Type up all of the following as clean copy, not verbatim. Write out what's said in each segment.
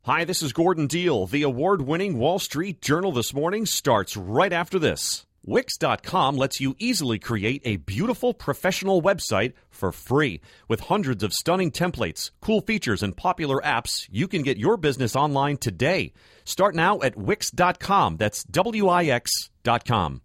Hi, this is Gordon Deal. The award-winning Wall Street Journal This Morning starts right after this. Wix.com lets you easily create a beautiful professional website for free. With hundreds of stunning templates, cool features, and popular apps, you can get your business online today. Start now at Wix.com. That's Wix.com.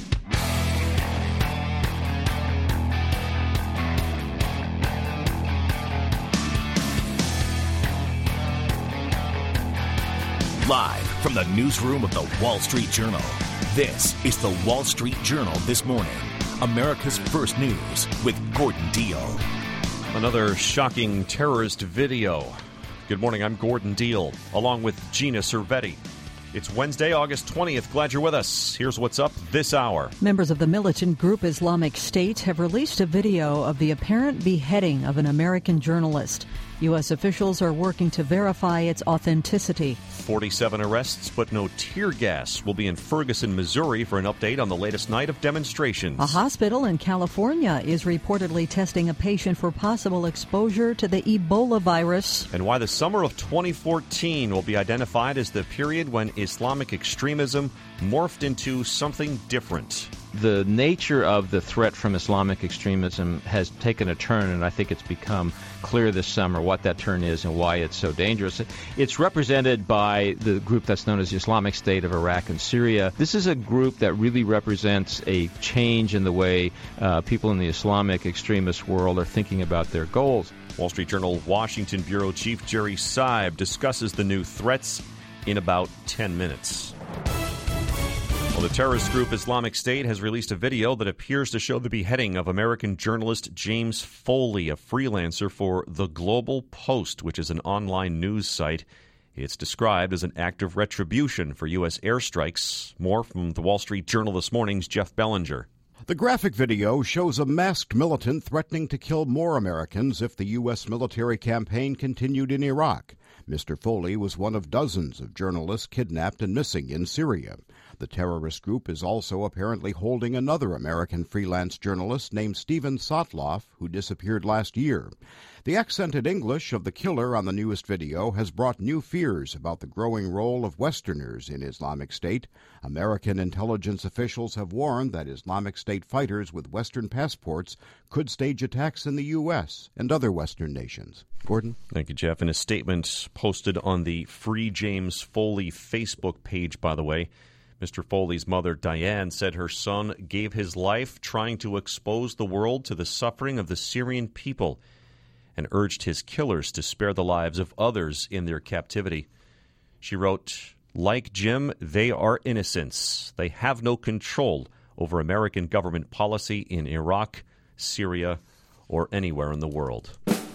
Live from the newsroom of the Wall Street Journal, this is the Wall Street Journal This Morning, America's first news with Gordon Deal. Another shocking terrorist video. Good morning, I'm Gordon Deal, along with Gina Cervetti. It's Wednesday, August 20th. Glad you're with us. Here's what's up this hour. Members of the militant group Islamic State have released a video of the apparent beheading of an American journalist. U.S. officials are working to verify its authenticity. 47 arrests, but no tear gas. We'll be in Ferguson, Missouri for an update on the latest night of demonstrations. A hospital in California is reportedly testing a patient for possible exposure to the Ebola virus. And why the summer of 2014 will be identified as the period when Islamic extremism morphed into something different. The nature of the threat from Islamic extremism has taken a turn, and I think it's become clear this summer what that turn is and why it's so dangerous. It's represented by the group that's known as the Islamic State of Iraq and Syria. This is a group that really represents a change in the way people in the Islamic extremist world are thinking about their goals. Wall Street Journal Washington Bureau Chief Jerry Seib discusses the new threats in about 10 minutes. Well, the terrorist group Islamic State has released a video that appears to show the beheading of American journalist James Foley, a freelancer for The Global Post, which is an online news site. It's described as an act of retribution for U.S. airstrikes. More from the Wall Street Journal This Morning's Jeff Bellinger. The graphic video shows a masked militant threatening to kill more Americans if the U.S. military campaign continued in Iraq. Mr. Foley was one of dozens of journalists kidnapped and missing in Syria. The terrorist group is also apparently holding another American freelance journalist named Steven Sotloff, who disappeared last year. The accented English of the killer on the newest video has brought new fears about the growing role of Westerners in Islamic State. American intelligence officials have warned that Islamic State fighters with Western passports could stage attacks in the U.S. and other Western nations. Gordon? Thank you, Jeff. In a statement posted on the Free James Foley Facebook page, by the way, Mr. Foley's mother, Diane, said her son gave his life trying to expose the world to the suffering of the Syrian people and urged his killers to spare the lives of others in their captivity. She wrote, "Like Jim, they are innocents. They have no control over American government policy in Iraq, Syria, or anywhere in the world."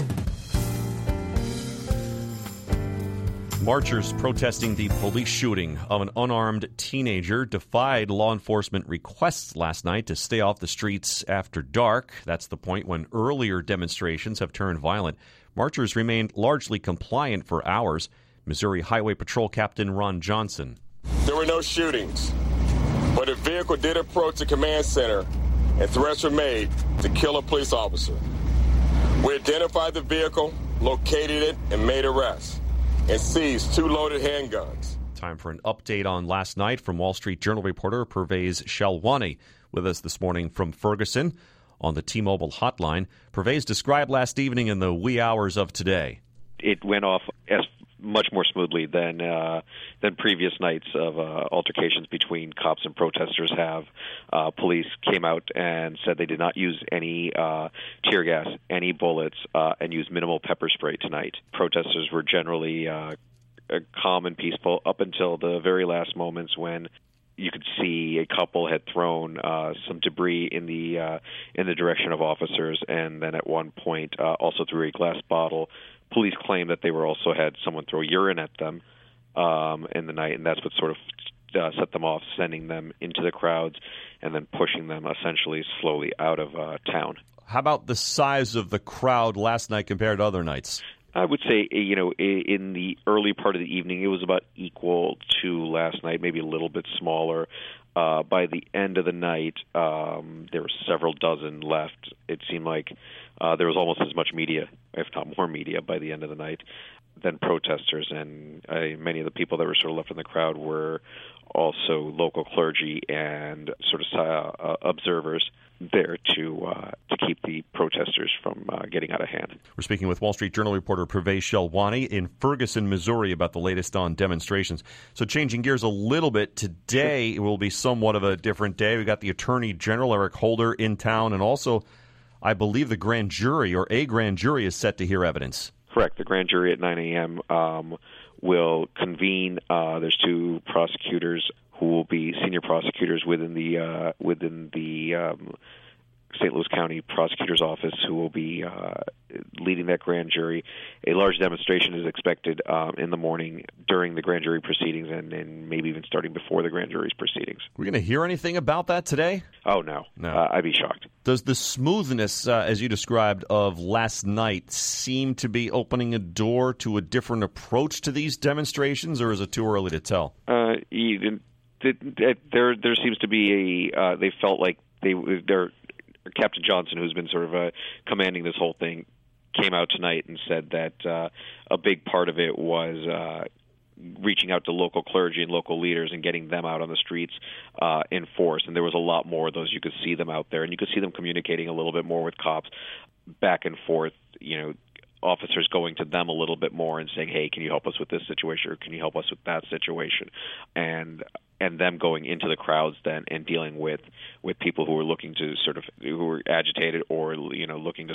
Marchers protesting the police shooting of an unarmed teenager defied law enforcement requests last night to stay off the streets after dark. That's the point when earlier demonstrations have turned violent. Marchers remained largely compliant for hours. Missouri Highway Patrol Captain Ron Johnson. There were no shootings, but a vehicle did approach the command center and threats were made to kill a police officer. We identified the vehicle, located it, and made arrests, and seized 2 loaded handguns. Time for an update on last night from Wall Street Journal reporter Pervez Shalwani with us this morning from Ferguson on the T-Mobile hotline. Pervez, described last evening in the wee hours of today. It went off as much more smoothly than previous nights of altercations between cops and protesters have. Police came out and said they did not use any tear gas, any bullets, and used minimal pepper spray tonight. Protesters were generally calm and peaceful up until the very last moments when you could see a couple had thrown some debris in the direction of officers, and then at one point also threw a glass bottle. Police claim that they also had someone throw urine at them in the night, and that's what sort of set them off, sending them into the crowds and then pushing them essentially slowly out of town. How about the size of the crowd last night compared to other nights? I would say, in the early part of the evening, it was about equal to last night, maybe a little bit smaller. By the end of the night, there were several dozen left. It seemed like there was almost as much media, if not more media, by the end of the night. protesters, and many of the people that were sort of left in the crowd were also local clergy and sort of observers there to keep the protesters from getting out of hand. We're speaking with Wall Street Journal reporter Pervez Shelwani in Ferguson, Missouri, about the latest on demonstrations. So changing gears a little bit, today will be somewhat of a different day. We've got the Attorney General, Eric Holder, in town, and also, I believe, the grand jury, or a grand jury, is set to hear evidence. Correct. The grand jury at 9 a.m. Will convene. There's two prosecutors who will be senior prosecutors within the St. Louis County Prosecutor's Office who will be leading that grand jury. A large demonstration is expected in the morning during the grand jury proceedings and maybe even starting before the grand jury's proceedings. We're going to hear anything about that today? Oh, no. I'd be shocked. Does the smoothness, as you described, of last night seem to be opening a door to a different approach to these demonstrations, or is it too early to tell? There seems to be they felt like they're Captain Johnson, who's been sort of commanding this whole thing, came out tonight and said that a big part of it was reaching out to local clergy and local leaders and getting them out on the streets in force. And there was a lot more of those. You could see them out there, and you could see them communicating a little bit more with cops back and forth, officers going to them a little bit more and saying, hey, can you help us with this situation, or can you help us with that situation? And them going into the crowds then and dealing with people who were looking to who were agitated or, looking to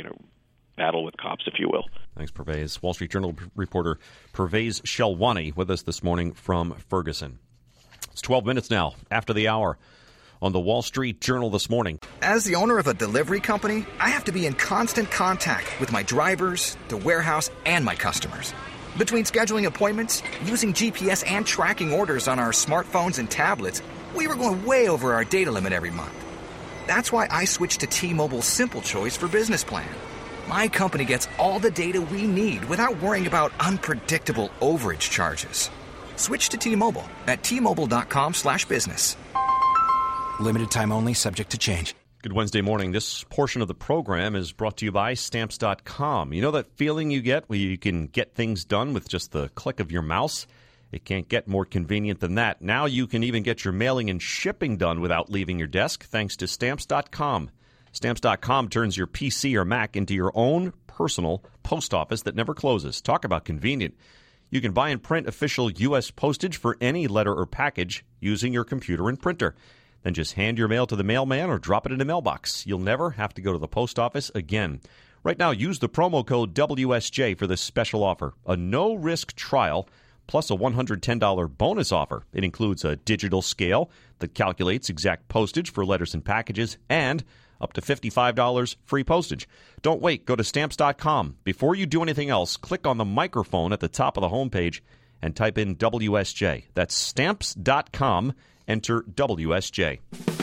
battle with cops, if you will. Thanks, Pervez. Wall Street Journal reporter Pervez Shelwani with us this morning from Ferguson. It's 12 minutes now after the hour on the Wall Street Journal this morning. As the owner of a delivery company, I have to be in constant contact with my drivers, the warehouse, and my customers. Between scheduling appointments, using GPS, and tracking orders on our smartphones and tablets, we were going way over our data limit every month. That's why I switched to T-Mobile's Simple Choice for Business Plan. My company gets all the data we need without worrying about unpredictable overage charges. Switch to T-Mobile at T-Mobile.com/business. Limited time only, subject to change. Good Wednesday morning. This portion of the program is brought to you by Stamps.com. You know that feeling you get where you can get things done with just the click of your mouse? It can't get more convenient than that. Now you can even get your mailing and shipping done without leaving your desk thanks to Stamps.com. Stamps.com turns your PC or Mac into your own personal post office that never closes. Talk about convenient. You can buy and print official U.S. postage for any letter or package using your computer and printer. Then just hand your mail to the mailman or drop it in a mailbox. You'll never have to go to the post office again. Right now, use the promo code WSJ for this special offer. A no-risk trial plus a $110 bonus offer. It includes a digital scale that calculates exact postage for letters and packages and up to $55 free postage. Don't wait. Go to Stamps.com. Before you do anything else, click on the microphone at the top of the homepage and type in WSJ. That's Stamps.com. Enter WSJ.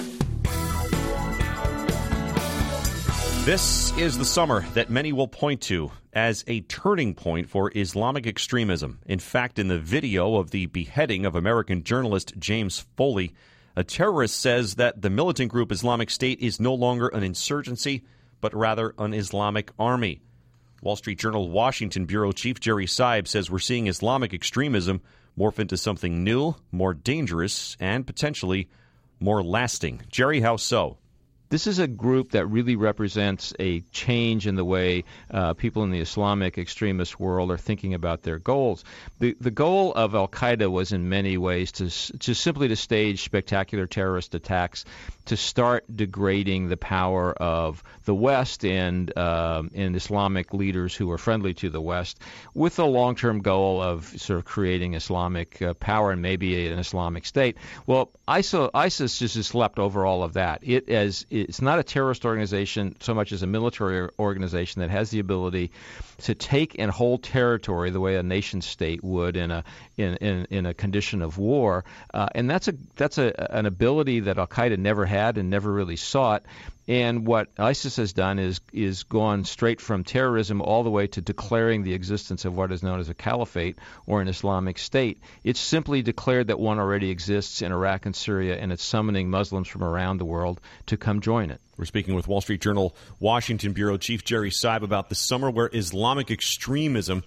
This is the summer that many will point to as a turning point for Islamic extremism. In fact, in the video of the beheading of American journalist James Foley, a terrorist says that the militant group Islamic State is no longer an insurgency, but rather an Islamic army. Wall Street Journal Washington Bureau Chief Jerry Seib says we're seeing Islamic extremism morph into something new, more dangerous, and potentially more lasting. Jerry, how so? This is a group that really represents a change in the way people in the Islamic extremist world are thinking about their goals. The goal of al-Qaeda was in many ways to simply to stage spectacular terrorist attacks, to start degrading the power of the West and Islamic leaders who are friendly to the West, with the long-term goal of sort of creating Islamic power and maybe an Islamic State. Well, ISIS just slept over all of that. It's not a terrorist organization so much as a military organization that has the ability to take and hold territory the way a nation state would in a condition of war, and that's an ability that al-Qaeda never had and never really sought. And what ISIS has done is gone straight from terrorism all the way to declaring the existence of what is known as a caliphate or an Islamic State. It's simply declared that one already exists in Iraq and Syria, and it's summoning Muslims from around the world to come join it. We're speaking with Wall Street Journal Washington Bureau Chief Jerry Seib about the summer where Islamic extremism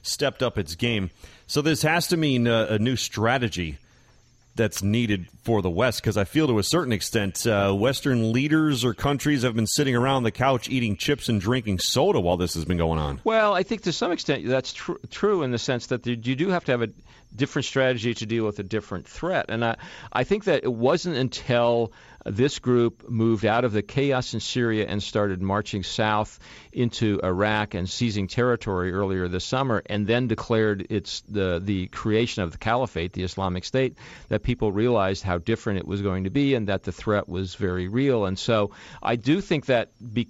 stepped up its game. So this has to mean a new strategy that's needed for the West, because I feel to a certain extent Western leaders or countries have been sitting around the couch eating chips and drinking soda while this has been going on. Well, I think to some extent that's true in the sense that you do have to have a different strategy to deal with a different threat. And I think that it wasn't until this group moved out of the chaos in Syria and started marching south into Iraq and seizing territory earlier this summer, and then declared the creation of the caliphate, the Islamic State, that people realized how different it was going to be and that the threat was very real. And so I do think that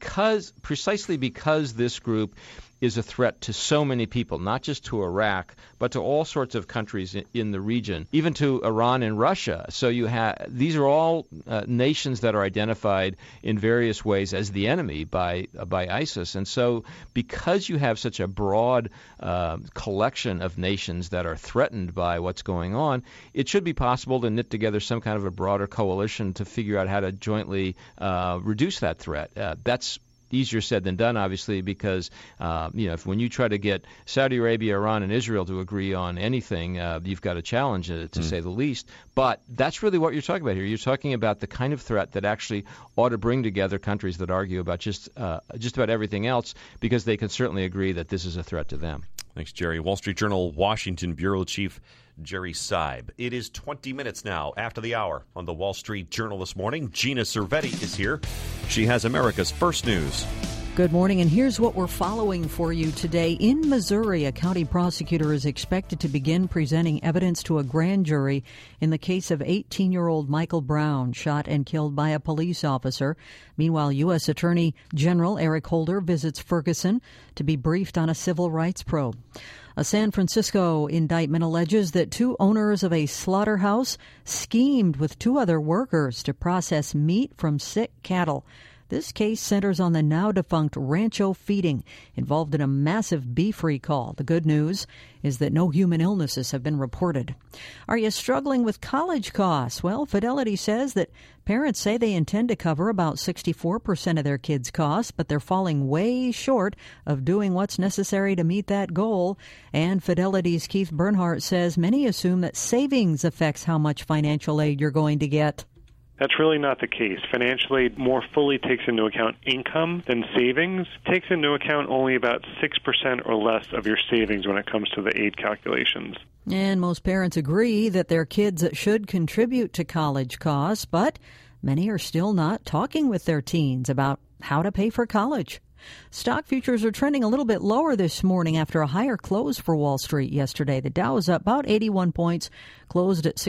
precisely because this group is a threat to so many people, not just to Iraq, but to all sorts of countries in the region, even to Iran and Russia. So these are all nations that are identified in various ways as the enemy by ISIS. And so because you have such a broad collection of nations that are threatened by what's going on, it should be possible to knit together some kind of a broader coalition to figure out how to jointly reduce that threat. That's easier said than done, obviously, because when you try to get Saudi Arabia, Iran, and Israel to agree on anything, you've got a challenge, to say the least. But that's really what you're talking about here. You're talking about the kind of threat that actually ought to bring together countries that argue about just about everything else, because they can certainly agree that this is a threat to them. Thanks, Jerry. Wall Street Journal Washington Bureau Chief Jerry Seib. It is 20 minutes now after the hour on the Wall Street Journal this morning. Gina Cervetti is here. She has America's First News. Good morning, and here's what we're following for you today. In Missouri, a county prosecutor is expected to begin presenting evidence to a grand jury in the case of 18-year-old Michael Brown, shot and killed by a police officer. Meanwhile, U.S. Attorney General Eric Holder visits Ferguson to be briefed on a civil rights probe. A San Francisco indictment alleges that two owners of a slaughterhouse schemed with two other workers to process meat from sick cattle. This case centers on the now-defunct Rancho Feeding, involved in a massive beef recall. The good news is that no human illnesses have been reported. Are you struggling with college costs? Well, Fidelity says that parents say they intend to cover about 64% of their kids' costs, but they're falling way short of doing what's necessary to meet that goal. And Fidelity's Keith Bernhardt says many assume that savings affects how much financial aid you're going to get. That's really not the case. Financial aid more fully takes into account income than savings. Takes into account only about 6% or less of your savings when it comes to the aid calculations. And most parents agree that their kids should contribute to college costs, but many are still not talking with their teens about how to pay for college. Stock futures are trending a little bit lower this morning after a higher close for Wall Street yesterday. The Dow was up about 81 points, closed at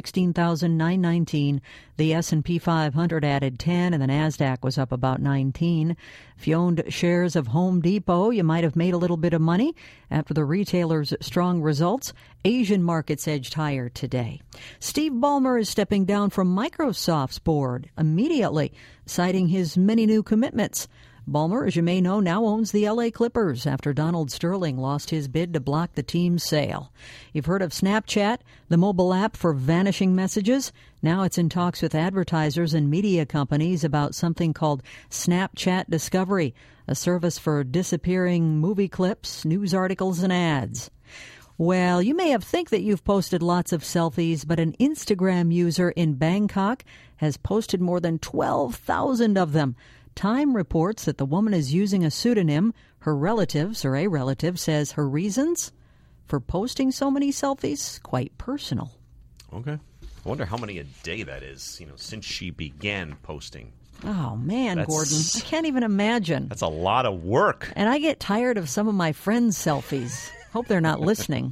16,919. The S&P 500 added 10, and the NASDAQ was up about 19. If you owned shares of Home Depot, you might have made a little bit of money after the retailer's strong results. Asian markets edged higher today. Steve Ballmer is stepping down from Microsoft's board immediately, citing his many new commitments. Ballmer, as you may know, now owns the L.A. Clippers after Donald Sterling lost his bid to block the team's sale. You've heard of Snapchat, the mobile app for vanishing messages. Now it's in talks with advertisers and media companies about something called Snapchat Discovery, a service for disappearing movie clips, news articles, and ads. Well, you may think that you've posted lots of selfies, but an Instagram user in Bangkok has posted more than 12,000 of them. Time reports that the woman is using a pseudonym. Her relatives, or a relative, says her reasons for posting so many selfies, quite personal. Okay. I wonder how many a day that is, since she began posting. Oh, man, Gordon. I can't even imagine. That's a lot of work. And I get tired of some of my friends' selfies. Hope they're not listening.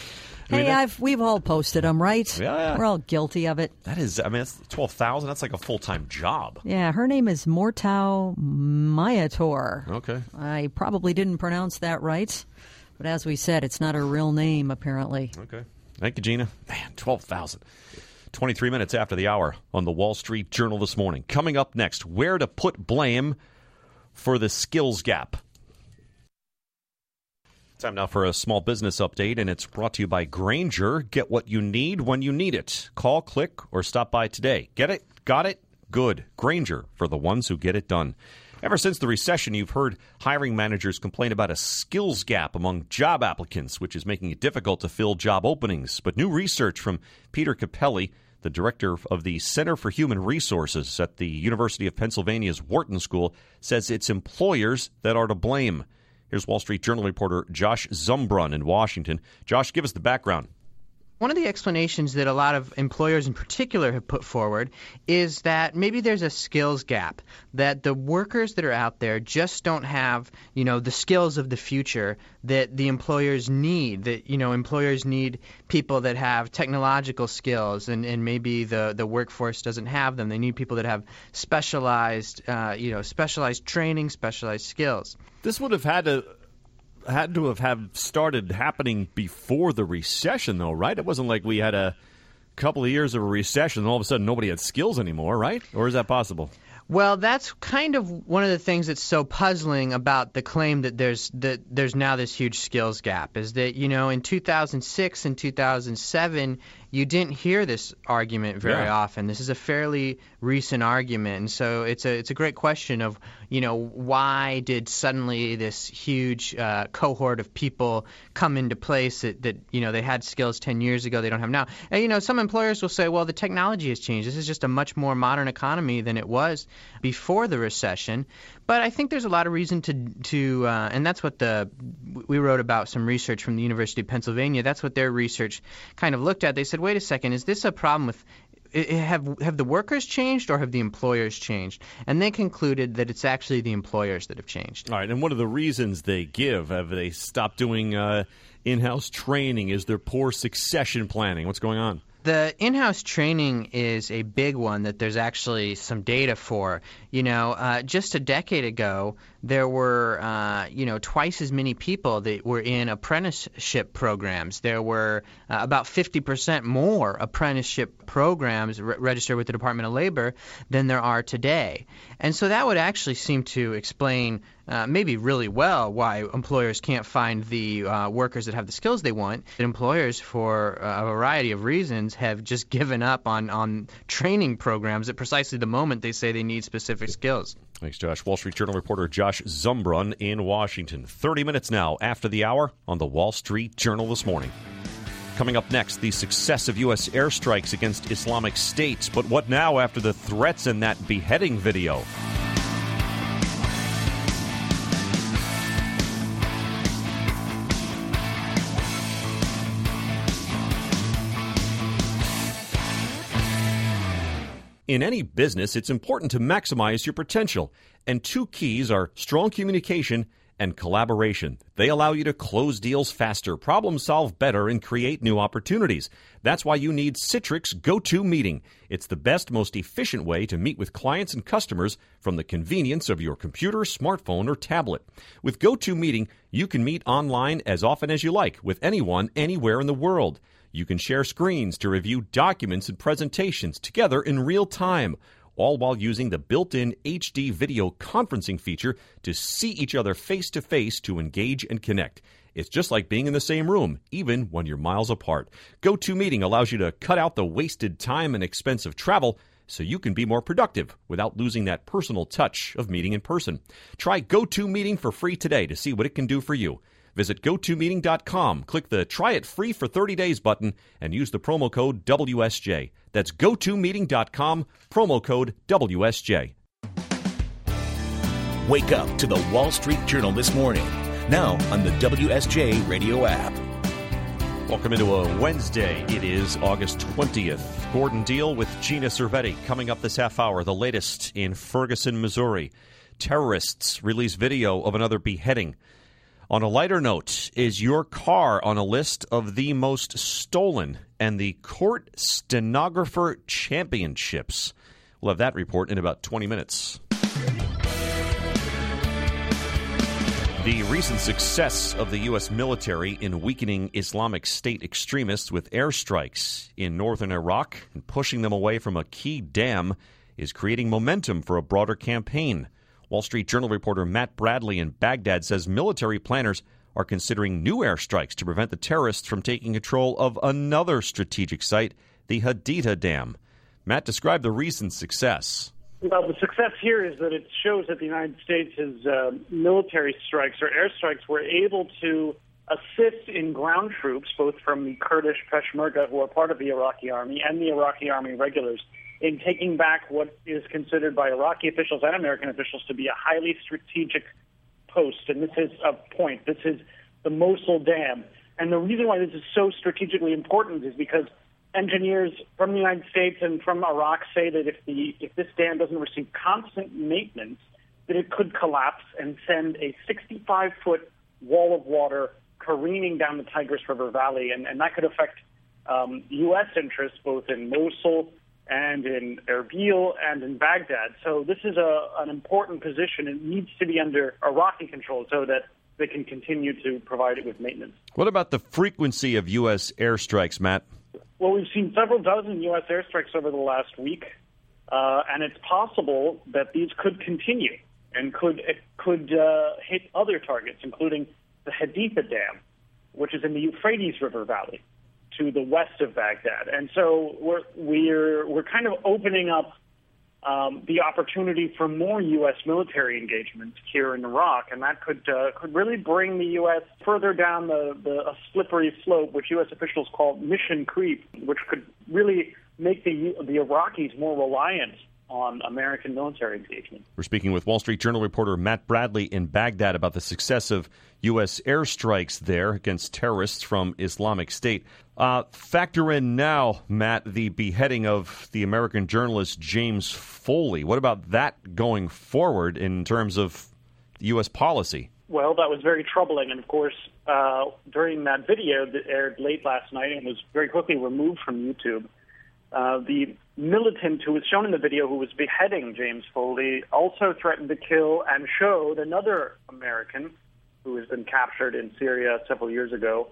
We've all posted them, right? Yeah. We're all guilty of it. That is, that's 12,000. That's like a full-time job. Yeah, her name is Mortau Mayator. Okay. I probably didn't pronounce that right, but as we said, it's not her real name, apparently. Okay. Thank you, Gina. Man, 12,000. 23 minutes after the hour on the Wall Street Journal this morning. Coming up next, where to put blame for the skills gap. Time now for a small business update, and it's brought to you by Grainger. Get what you need when you need it. Call, click, or stop by today. Get it? Got it? Good. Grainger, for the ones who get it done. Ever since the recession, you've heard hiring managers complain about a skills gap among job applicants, which is making it difficult to fill job openings. But new research from Peter Capelli, the director of the Center for Human Resources at the University of Pennsylvania's Wharton School, says it's employers that are to blame. Here's Wall Street Journal reporter Josh Zumbrun in Washington. Josh, give us the background. One of the explanations that a lot of employers in particular have put forward is that maybe there's a skills gap, that the workers that are out there just don't have, the skills of the future that the employers need, that, employers need people that have technological skills and maybe the workforce doesn't have them. They need people that have specialized training, specialized skills. This would have had to have started happening before the recession, though, right? It wasn't like we had a couple of years of a recession and all of a sudden nobody had skills anymore, right? Or is that possible? Well, that's kind of one of the things that's so puzzling about the claim that there's now this huge skills gap, is that, in 2006 and 2007, you didn't hear this argument very often. This is a fairly recent argument, and so it's a great question of, why did suddenly this huge cohort of people come into place that they had skills 10 years ago they don't have now. And, some employers will say, well, the technology has changed. This is just a much more modern economy than it was before the recession. But I think there's a lot of reason to and that's what we wrote about some research from the University of Pennsylvania. That's what their research kind of looked at. They said, wait a second, is this a problem with have the workers changed or have the employers changed? And they concluded that it's actually the employers that have changed. All right, and what are the reasons they give? Have they stopped doing in-house training? Is there poor succession planning? What's going on? The in-house training is a big one that there's actually some data for. Just a decade ago, there were, twice as many people that were in apprenticeship programs. There were about 50% more apprenticeship programs registered with the Department of Labor than there are today. And so that would actually seem to explain maybe really well why employers can't find the workers that have the skills they want. Employers, for a variety of reasons, have just given up on training programs at precisely the moment they say they need specific skills. Thanks, Josh. Wall Street Journal reporter Josh Zumbrun in Washington. 30 minutes now after the hour on the Wall Street Journal this morning. Coming up next, the success of U.S. airstrikes against Islamic State. But what now after the threats in that beheading video? In any business, it's important to maximize your potential, and two keys are strong communication and collaboration. They allow you to close deals faster, problem solve better, and create new opportunities. That's why you need Citrix GoToMeeting. It's the best, most efficient way to meet with clients and customers from the convenience of your computer, smartphone, or tablet. With GoToMeeting, you can meet online as often as you like with anyone, anywhere in the world. You can share screens to review documents and presentations together in real time, all while using the built-in HD video conferencing feature to see each other face-to-face to engage and connect. It's just like being in the same room, even when you're miles apart. GoToMeeting allows you to cut out the wasted time and expensive travel so you can be more productive without losing that personal touch of meeting in person. Try GoToMeeting for free today to see what it can do for you. Visit GoToMeeting.com, click the Try It Free for 30 Days button, and use the promo code WSJ. That's GoToMeeting.com, promo code WSJ. Wake up to the Wall Street Journal this morning, now on the WSJ radio app. Welcome into a Wednesday. It is August 20th. Gordon Deal with Gina Cervetti. Coming up this half hour, the latest in Ferguson, Missouri. Terrorists release video of another beheading. On a lighter note, is your car on a list of the most stolen and the Court Stenographer Championships? We'll have that report in about 20 minutes. The recent success of the U.S. military in weakening Islamic State extremists with airstrikes in northern Iraq and pushing them away from a key dam is creating momentum for a broader campaign. Wall Street Journal reporter Matt Bradley in Baghdad says military planners are considering new airstrikes to prevent the terrorists from taking control of another strategic site, the Haditha Dam. Matt described the recent success. Well, the success here is that it shows that the United States' military strikes or airstrikes were able to assist in ground troops, both from the Kurdish Peshmerga, who are part of the Iraqi army, and the Iraqi army regulars, in taking back what is considered by Iraqi officials and American officials to be a highly strategic post. And this is a point. This is the Mosul Dam. And the reason why this is so strategically important is because engineers from the United States and from Iraq say that if this dam doesn't receive constant maintenance, that it could collapse and send a 65-foot wall of water careening down the Tigris River Valley, and that could affect U.S. interests both in Mosul and in Erbil and in Baghdad. So this is an important position. It needs to be under Iraqi control so that they can continue to provide it with maintenance. What about the frequency of U.S. airstrikes, Matt? Well, we've seen several dozen U.S. airstrikes over the last week, and it's possible that these could continue and could hit other targets, including the Haditha Dam, which is in the Euphrates River Valley to the west of Baghdad. And so we're kind of opening up the opportunity for more U.S. military engagement here in Iraq, and that could really bring the U.S. further down a slippery slope, which U.S. officials call mission creep, which could really make the Iraqis more reliant on American military engagement. We're speaking with Wall Street Journal reporter Matt Bradley in Baghdad about the success of U.S. airstrikes there against terrorists from Islamic State. Factor in now, Matt, the beheading of the American journalist James Foley. What about that going forward in terms of U.S. policy? Well, that was very troubling. And, of course, during that video that aired late last night and was very quickly removed from YouTube, the militant who was shown in the video who was beheading James Foley also threatened to kill and showed another American who has been captured in Syria several years ago,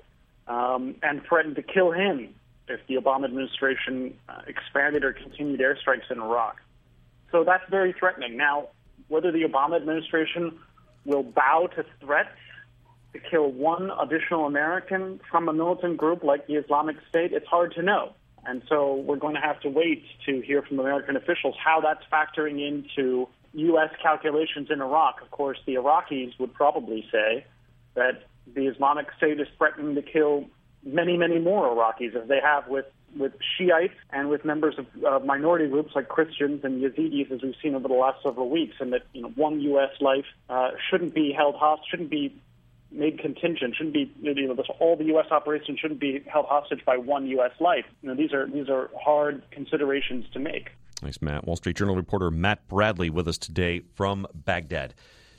and threatened to kill him if the Obama administration expanded or continued airstrikes in Iraq. So that's very threatening. Now, whether the Obama administration will bow to threats to kill one additional American from a militant group like the Islamic State, it's hard to know. And so we're going to have to wait to hear from American officials how that's factoring into U.S. calculations in Iraq. Of course, the Iraqis would probably say that the Islamic State is threatening to kill many, many more Iraqis, as they have with Shiites and with members of minority groups like Christians and Yazidis, as we've seen over the last several weeks, and that one U.S. life shouldn't be held hostage, shouldn't be made contingent, shouldn't be all the U.S. operations shouldn't be held hostage by one U.S. life. These are hard considerations to make. Thanks, Matt. Wall Street Journal reporter Matt Bradley with us today from Baghdad.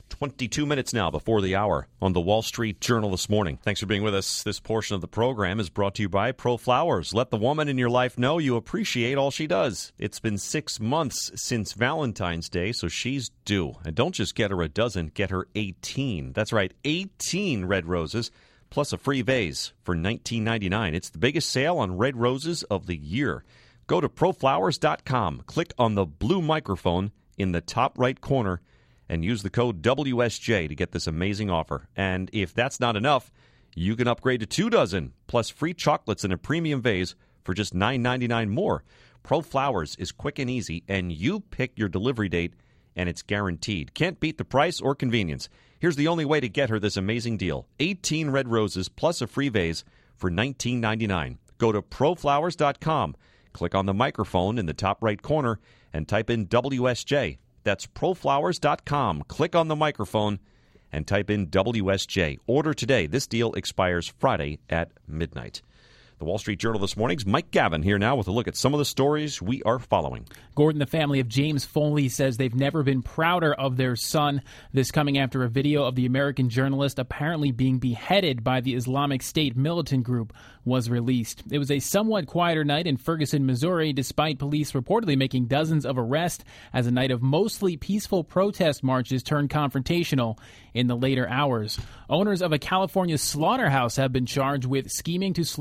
22 minutes now before the hour on the Wall Street Journal this morning. Thanks for being with us. This portion of the program is brought to you by ProFlowers. Let the woman in your life know you appreciate all she does. It's been 6 months since Valentine's Day, so she's due. And don't just get her a dozen, get her 18. That's right, 18 red roses, plus a free vase for $19.99. It's the biggest sale on red roses of the year. Go to proflowers.com, click on the blue microphone in the top right corner, and use the code WSJ to get this amazing offer. And if that's not enough, you can upgrade to 2 dozen, plus free chocolates in a premium vase for just $9.99 more. ProFlowers is quick and easy, and you pick your delivery date, and it's guaranteed. Can't beat the price or convenience. Here's the only way to get her this amazing deal. 18 red roses plus a free vase for $19.99. Go to proflowers.com, click on the microphone in the top right corner, and type in WSJ. That's proflowers.com. Click on the microphone and type in WSJ. Order today. This deal expires Friday at midnight. The Wall Street Journal this morning's Mike Gavin here now with a look at some of the stories we are following. Gordon, the family of James Foley, says they've never been prouder of their son. This coming after a video of the American journalist apparently being beheaded by the Islamic State militant group was released. It was a somewhat quieter night in Ferguson, Missouri, despite police reportedly making dozens of arrests as a night of mostly peaceful protest marches turned confrontational in the later hours. Owners of a California slaughterhouse have been charged with scheming to slaughter cattle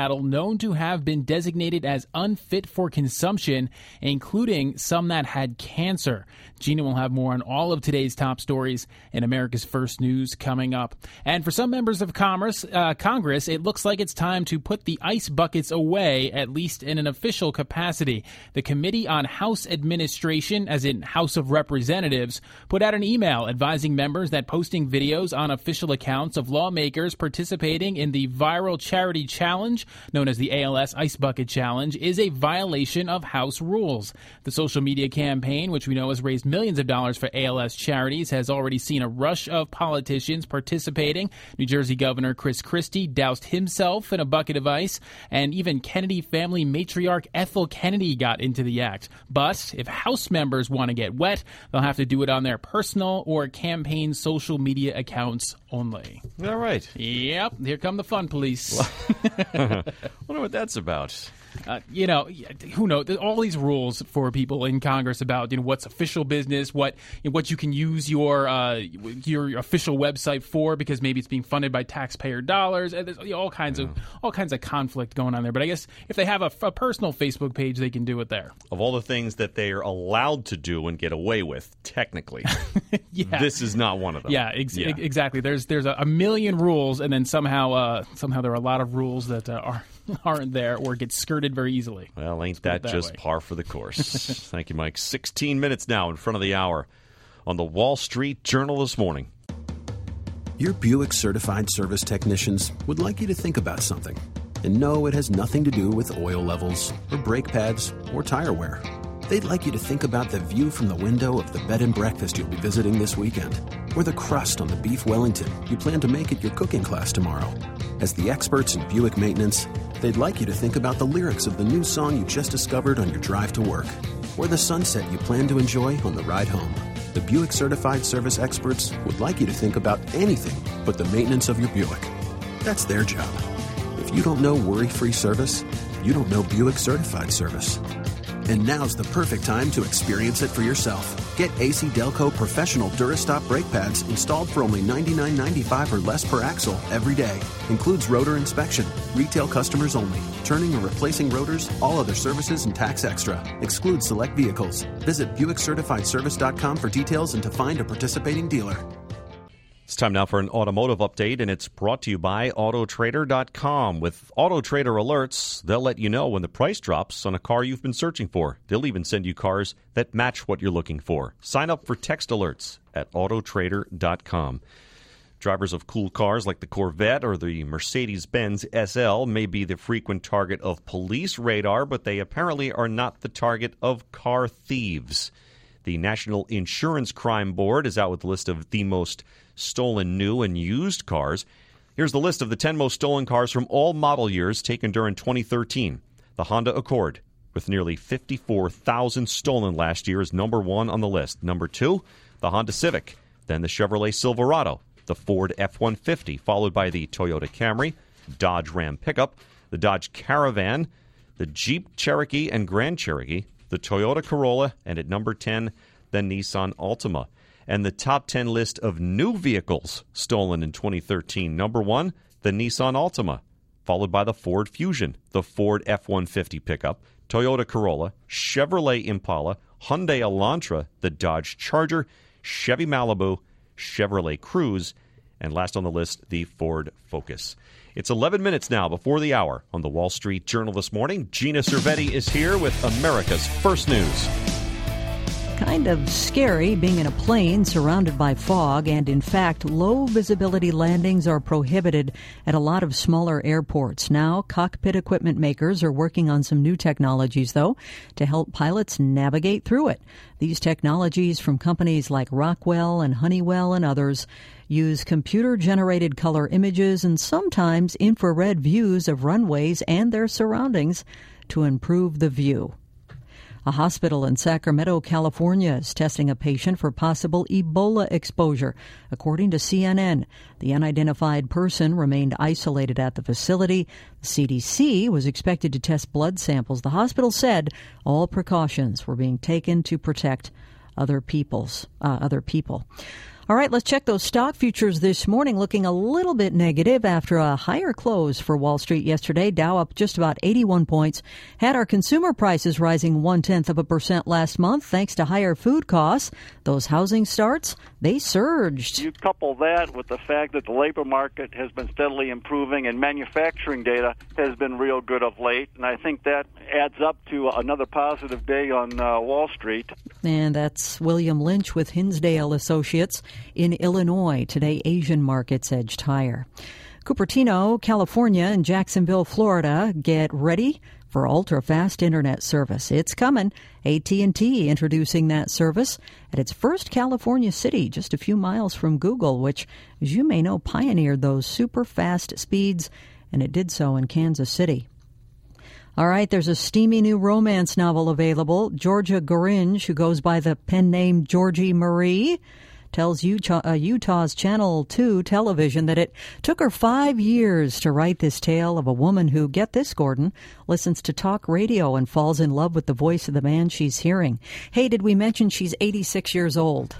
cattle known to have been designated as unfit for consumption, including some that had cancer. Gina will have more on all of today's top stories in America's First News coming up. And for some members of Congress, it looks like it's time to put the ice buckets away, at least in an official capacity. The Committee on House Administration, as in House of Representatives, put out an email advising members that posting videos on official accounts of lawmakers participating in the viral charity challenge, known as the ALS Ice Bucket Challenge, is a violation of House rules. The social media campaign, which we know has raised millions of dollars for ALS charities, has already seen a rush of politicians participating. New Jersey Governor Chris Christie doused himself in a bucket of ice, and even Kennedy family matriarch Ethel Kennedy got into the act. But if House members want to get wet, they'll have to do it on their personal or campaign social media accounts only. All right. Yep, here come the fun police. Wonder what that's about. Who knows? There's all these rules for people in Congress about what's official business, what you can use your official website for, because maybe it's being funded by taxpayer dollars. And there's all kinds of conflict going on there. But I guess if they have a personal Facebook page, they can do it there. Of all the things that they are allowed to do and get away with, technically, this is not one of them. Yeah, exactly. There's a million rules, and then somehow there are a lot of rules that aren't there or get skirted very easily. Well, ain't that just par for the course? Thank you, Mike. 16 minutes now in front of the hour on the Wall Street Journal this morning. Your Buick certified service technicians would like you to think about something. And no, it has nothing to do with oil levels or brake pads or tire wear. They'd like you to think about the view from the window of the bed and breakfast you'll be visiting this weekend, or the crust on the beef Wellington you plan to make at your cooking class tomorrow. As the experts in Buick maintenance, they'd like you to think about the lyrics of the new song you just discovered on your drive to work, or the sunset you plan to enjoy on the ride home. The Buick Certified Service experts would like you to think about anything but the maintenance of your Buick. That's their job. If you don't know worry-free service, you don't know Buick Certified Service. And now's the perfect time to experience it for yourself. Get AC Delco Professional Durastop brake pads installed for only $99.95 or less per axle every day. Includes rotor inspection, retail customers only, turning or replacing rotors, all other services and tax extra. Excludes select vehicles. Visit BuickCertifiedService.com for details and to find a participating dealer. It's time now for an automotive update, and it's brought to you by Autotrader.com. With AutoTrader alerts, they'll let you know when the price drops on a car you've been searching for. They'll even send you cars that match what you're looking for. Sign up for text alerts at Autotrader.com. Drivers of cool cars like the Corvette or the Mercedes-Benz SL may be the frequent target of police radar, but they apparently are not the target of car thieves. The National Insurance Crime Board is out with a list of the most stolen new and used cars. Here's the list of the 10 most stolen cars from all model years taken during 2013. The Honda Accord, with nearly 54,000 stolen last year, is number one on the list. Number two, the Honda Civic. Then the Chevrolet Silverado, the Ford F-150, followed by the Toyota Camry, Dodge Ram pickup, the Dodge Caravan, the Jeep Cherokee and Grand Cherokee, the Toyota Corolla, and at number 10, the Nissan Altima. And the top 10 list of new vehicles stolen in 2013. Number 1, the Nissan Altima, followed by the Ford Fusion, the Ford F-150 pickup, Toyota Corolla, Chevrolet Impala, Hyundai Elantra, the Dodge Charger, Chevy Malibu, Chevrolet Cruze, and last on the list, the Ford Focus. It's 11 minutes now before the hour on the Wall Street Journal this morning. Gina Cervetti is here with America's First News. Kind of scary being in a plane surrounded by fog, and in fact, low visibility landings are prohibited at a lot of smaller airports. Now, cockpit equipment makers are working on some new technologies, though, to help pilots navigate through it. These technologies from companies like Rockwell and Honeywell and others use computer-generated color images and sometimes infrared views of runways and their surroundings to improve the view. A hospital in Sacramento, California, is testing a patient for possible Ebola exposure. According to CNN, the unidentified person remained isolated at the facility. The CDC was expected to test blood samples. The hospital said all precautions were being taken to protect other people. All right, let's check those stock futures this morning, looking a little bit negative after a higher close for Wall Street yesterday. Dow up just about 81 points. Had our consumer prices rising 0.1% last month thanks to higher food costs. Those housing starts, they surged. You couple that with the fact that the labor market has been steadily improving and manufacturing data has been real good of late, and I think that adds up to another positive day on Wall Street. And that's William Lynch with Hinsdale Associates. In Illinois, today Asian markets edged higher. Cupertino, California, and Jacksonville, Florida, get ready for ultra-fast internet service. It's coming. AT&T introducing that service at its first California city, just a few miles from Google, which, as you may know, pioneered those super-fast speeds, and it did so in Kansas City. All right, there's a steamy new romance novel available. Georgia Goringe, who goes by the pen name Georgie Marie, tells Utah's Channel 2 television that it took her 5 years to write this tale of a woman who, get this, Gordon, listens to talk radio and falls in love with the voice of the man she's hearing. Hey, did we mention she's 86 years old?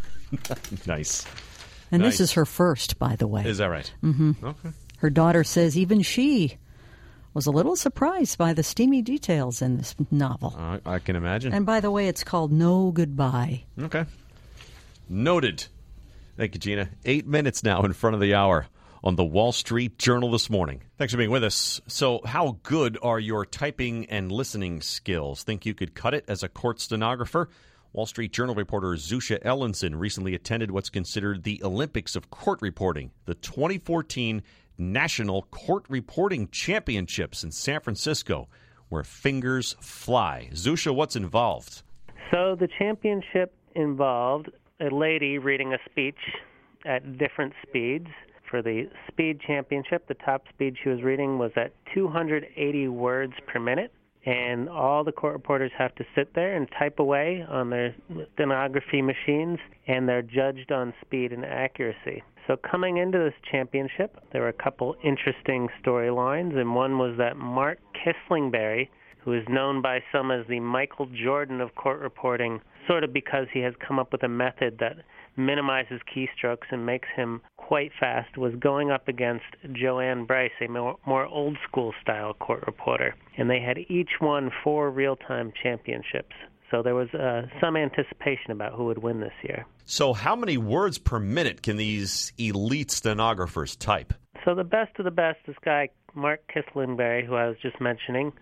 Nice. And nice. This is her first, by the way. Is that right? Mm-hmm. Okay. Her daughter says even she was a little surprised by the steamy details in this novel. I can imagine. And by the way, it's called No Goodbye. Okay. Noted. Thank you, Gina. 8 minutes now in front of the hour on the Wall Street Journal this morning. Thanks for being with us. So how good are your typing and listening skills? Think you could cut it as a court stenographer? Wall Street Journal reporter Zusha Ellenson recently attended what's considered the Olympics of court reporting, the 2014 National Court Reporting Championships in San Francisco, where fingers fly. Zusha, what's involved? So the championship involved a lady reading a speech at different speeds. For the speed championship, the top speed she was reading was at 280 words per minute. And all the court reporters have to sit there and type away on their stenography machines, and they're judged on speed and accuracy. So coming into this championship, there were a couple interesting storylines, and one was that Mark Kislingberry, who is known by some as the Michael Jordan of court reporting, sort of because he has come up with a method that minimizes keystrokes and makes him quite fast, was going up against Joanne Bryce, a more old-school style court reporter. And they had each won 4 real-time championships. So there was some anticipation about who would win this year. So how many words per minute can these elite stenographers type? So the best of the best, this guy, Mark Kislingberry, who I was just mentioning,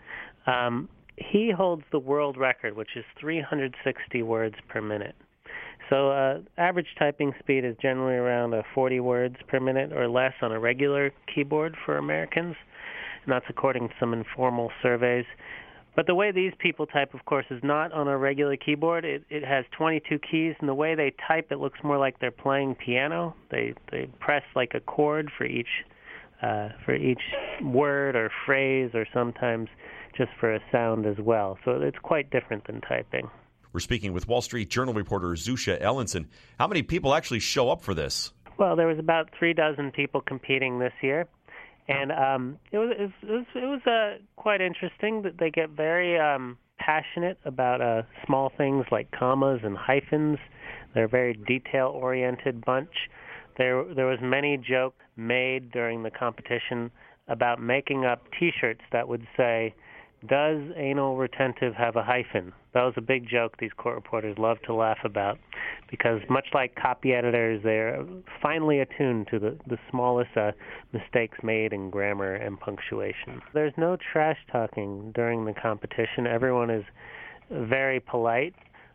he holds the world record, which is 360 words per minute. So average typing speed is generally around 40 words per minute or less on a regular keyboard for Americans, and that's according to some informal surveys. But the way these people type, of course, is not on a regular keyboard. It has 22 keys, and the way they type, it looks more like they're playing piano. They press like a chord for each word or phrase, or sometimes just for a sound as well. So it's quite different than typing. We're speaking with Wall Street Journal reporter Zusha Ellenson. How many people actually show up for this? Well, there was about 36 people competing this year, and it was quite interesting that they get very passionate about small things like commas and hyphens. They're a very detail-oriented bunch. There was many jokes made during the competition about making up T-shirts that would say, "Does anal retentive have a hyphen?" That was a big joke these court reporters love to laugh about, because much like copy editors, they're finely attuned to the smallest mistakes made in grammar and punctuation. There's no trash talking during the competition. Everyone is very polite.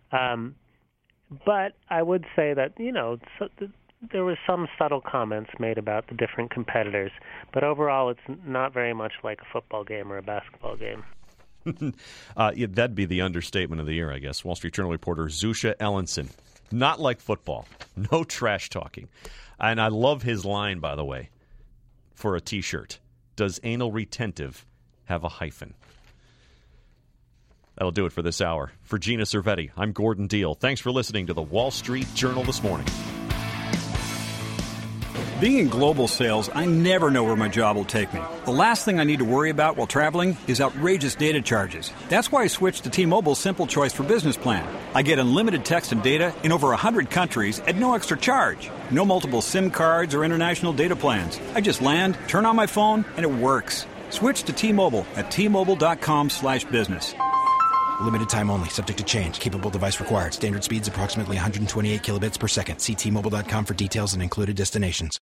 But I would say that, there was some subtle comments made about the different competitors, but overall it's not very much like a football game or a basketball game. That'd be the understatement of the year, I guess. Wall Street Journal reporter Zusha Ellenson. Not like football. No trash talking. And I love his line, by the way, for a T-shirt. Does anal retentive have a hyphen? That'll do it for this hour. For Gina Cervetti, I'm Gordon Deal. Thanks for listening to the Wall Street Journal this morning. Being in global sales, I never know where my job will take me. The last thing I need to worry about while traveling is outrageous data charges. That's why I switched to T-Mobile's Simple Choice for Business plan. I get unlimited text and data in over 100 countries at no extra charge. No multiple SIM cards or international data plans. I just land, turn on my phone, and it works. Switch to T-Mobile at T-Mobile.com/business. Limited time only. Subject to change. Capable device required. Standard speeds approximately 128 kilobits per second. See T-Mobile.com for details and included destinations.